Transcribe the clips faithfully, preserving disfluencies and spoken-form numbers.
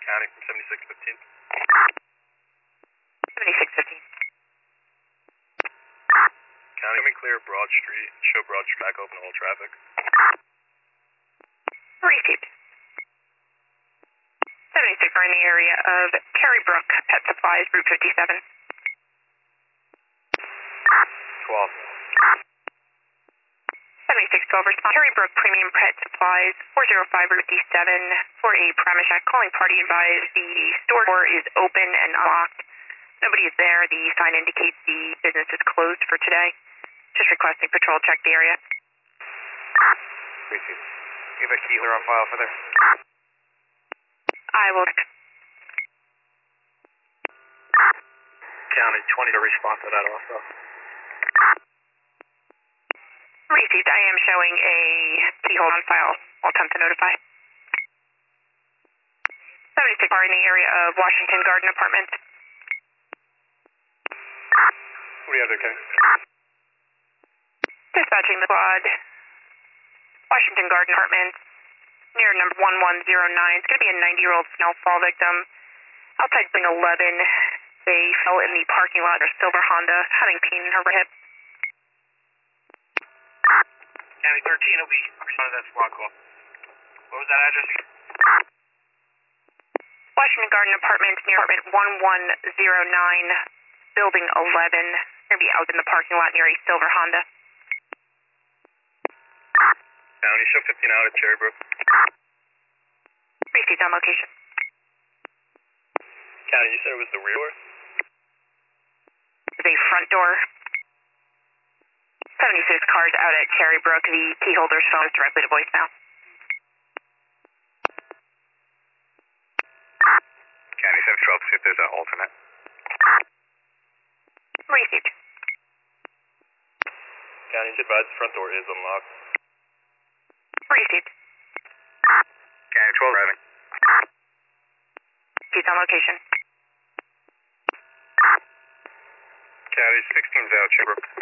County from seventy-six fifteen. seventy-six fifteen. County, let me clear Broad Street. Show Broad Street back open to all traffic. Received. seventy-six are in the area of Cherry Brook Pet Supplies, Route fifty-seven. twelve. seventy-six twelve response. Cherry Brook Premium Pet Supplies, four oh five Route fifty-seven, for a Paramishack calling party advised the store door is open and unlocked. Nobody is there. The sign indicates the business is closed for today. Just requesting patrol check the area. Received. You have a key holder on file for there? I will. County, twenty to respond to that also. Received. I am showing a key hold on file. I'll attempt to notify. seventy-six are in the area of Washington Garden Apartments. What do you have there, Kenny? Dispatching the squad. Washington Garden Apartments, near number one one zero nine. It's going to be a ninety-year-old snowfall victim. Outside building eleven, they fell in the parking lot of a silver Honda, having pain in her hip. County thirteen will be responding to that squad call. What was that address? Washington Garden Apartments, near apartment one one zero nine, building eleven. Going to be out in the parking lot near a silver Honda. County, show fifteen out at Cherry Brook. Received on location. County, you said it was the rear door? It's a front door. seventy-six cars out at Cherry Brook. The key holder's phone is directly to voicemail. County seven twelve, see if there's an alternate. Received. County, advised the front door is unlocked. Received. County twelve driving. He's on location. County sixteen's out, Cherry Brook.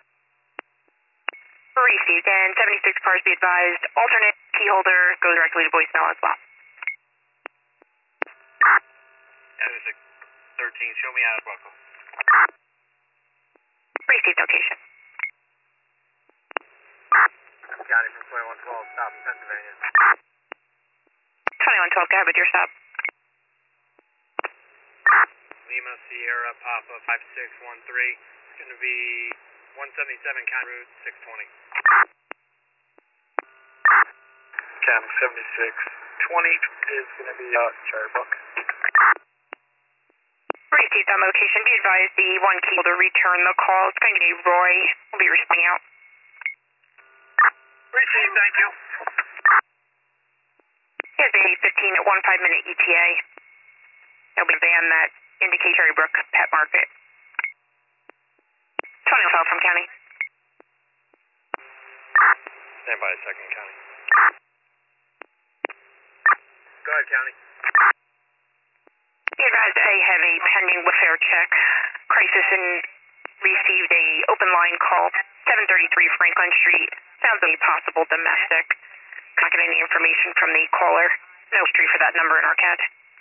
Received. And seventy-six cars be advised. Alternate key holder goes directly to voicemail as well. County thirteen, show me out of Buckle. Received location. County from twenty-one twelve, stop in Pennsylvania. twenty-one twelve, go ahead with your stop. Lima Sierra Papa five six one three. It's going to be one seventy-seven County Route six twenty. County seventy-six twenty is going to be out uh, Cherry Brook. Received on location. Be advised the one key holder return the call. It's going to be Roy. We'll be responding out. Received, thank you. He has a fifteen at one five minute E T A. It'll be a van that indicates Cherry Brook Pet Market. twenty twelve from County. Stand by a second, County. Go ahead, County. Be advised I have a pending welfare check. Crisis and received a open line call. seven thirty-three Franklin Street. Sounds like a possible domestic. Not getting any information from the caller. No history for that number in our C A D.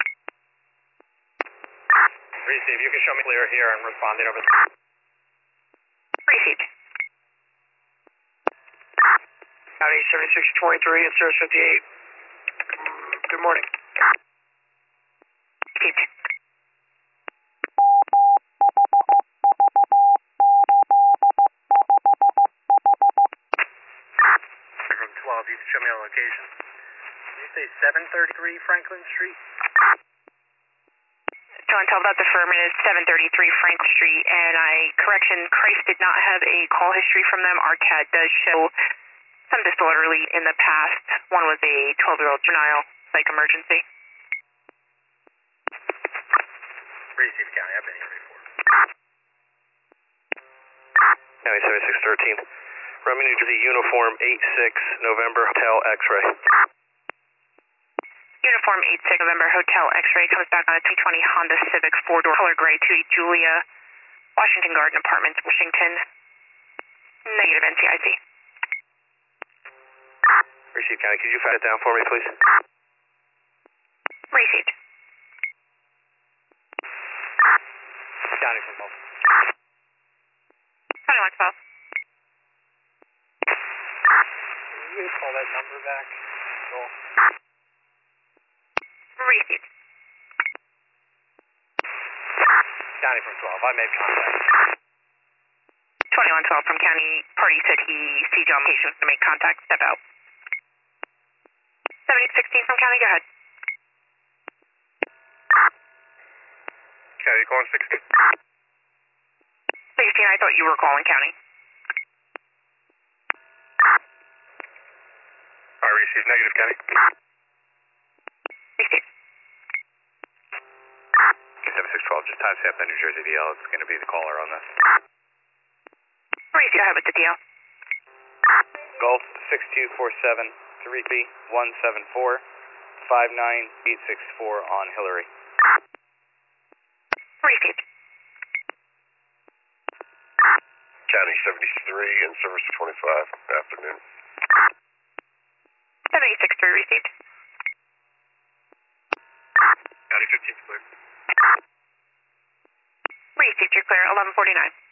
Receive. You can show me clear here and responding over. Received. County seventy-six twenty-three and Service fifty-eight. Good morning. Received. From twelve, you can show me a location. Did you say seven thirty-three Franklin Street? So until that's affirmative, seven thirty-three Franklin Street, and I, correction, Christ did not have a call history from them. Our C A D does show some disorderly in the past. One was a twelve-year-old juvenile psych emergency. Receive, County. I've been here before. County seventy-six thirteen. Roman, New Jersey, uniform eight six, November, Hotel X-ray. Uniform eight six, November, Hotel X-ray comes back on a two twenty Honda Civic four-door color gray to a Julia, Washington Garden Apartments, Washington. Negative N C I C. Receive, County. Could you fax it down for me, please? Received. County from twelve. I made contact. twenty-one twelve from County. Party said he sees you on location to make contact. Step out. seventy sixteen from County, go ahead. County, you calling sixteen? sixteen, I thought you were calling County. I received negative, County. Receive. seven six twelve, just time stamp that New Jersey D L. It's going to be the caller on this. Receive, go ahead with the D L. Gulf six two four seven three three one seven four five nine eight six four on Hillary. Received. County seventy-three and service twenty-five, afternoon. seventy-six three received. County fifteen clear. Received, you're clear, eleven forty-nine.